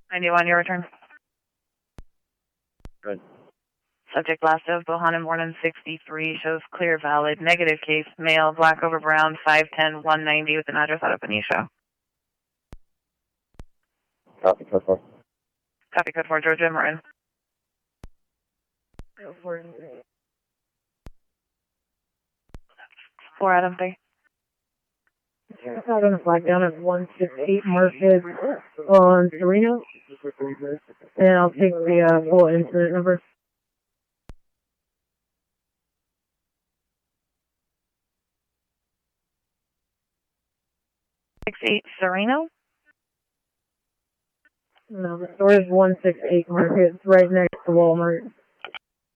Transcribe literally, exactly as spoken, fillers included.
ninety-one, your return. Good. Subject last of Bohannon Morning sixty-three shows clear, valid, negative case, male, black over brown, five ten, one ninety with an address out of Benicio. Copy, code four. Copy code four, Georgia, Martin. Four Adam three. I'm going to flag down at one six eight Market on Sereno, and I'll take the uh, full incident number. Six eight Sereno? No, the store is one six eight Market. It's right next to Walmart.